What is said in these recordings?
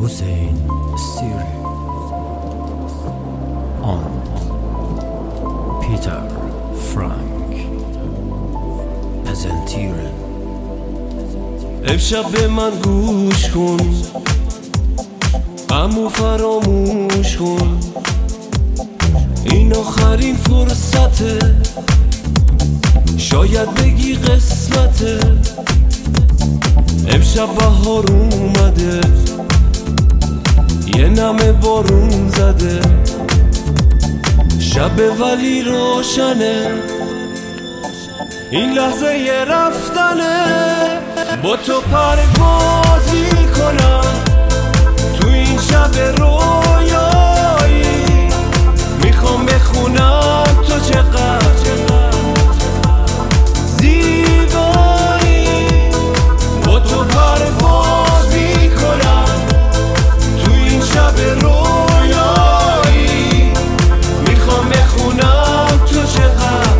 Hussein Stiri on Peter Frank پزنتیرن. امشب به من گوش کن، غمو فراموش کن، این آخرین فرصته، شاید بگی قسمته. امشب بهار اومده، یه نمه بارون زده، شب ولی روشنه، این لحظه یه رفتنه. با تو پرواز میکنم تو این شب رویایی، میخوام بخونم تو چقدر زیبایی. با تو پرواز میکنم تو این شب رویایی، میخوام بخونم تو چقدر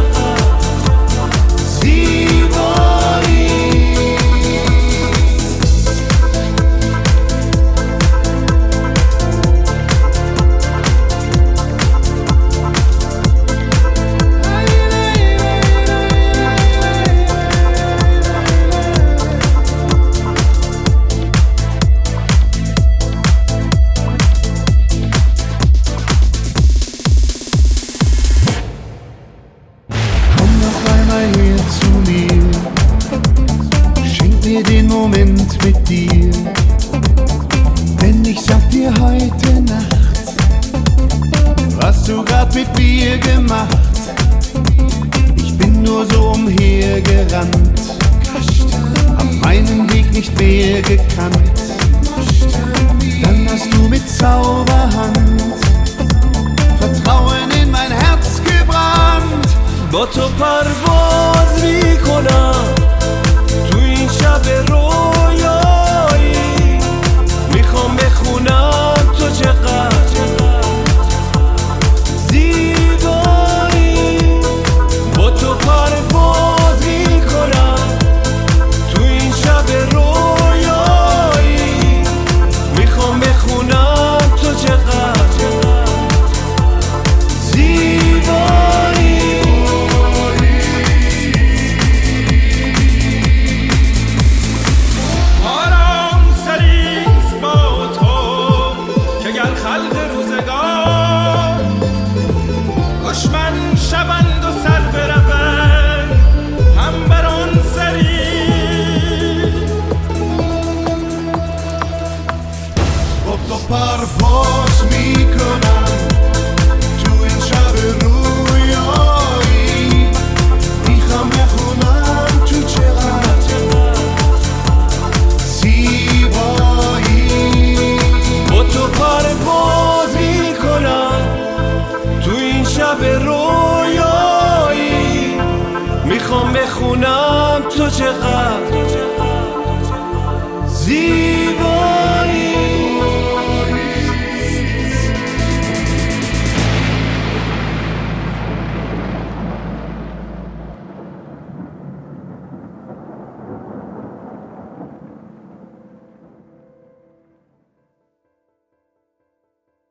den Moment mit dir, denn ich sag dir heute Nacht, was du grad mit mir gemacht. Ich bin nur so umhergerannt, hab meinen Weg nicht mehr gekannt. Dann hast du mit Zauberhand Vertrauen in mein Herz gebrannt. با تو پرواز میکنم تو این شب رویایی، میخوام بخونم تو چقدر زیبایی. با تو پرواز میکنم تو این شب رویایی، میخوام بخونم تو چقدر پرواز میکنم تو این شب رویایی، میخوام بخونم تو چقدر زیبایی. با تو پرواز میکنم تو این شب رویایی، میخوام بخونم تو چقدر زیبایی.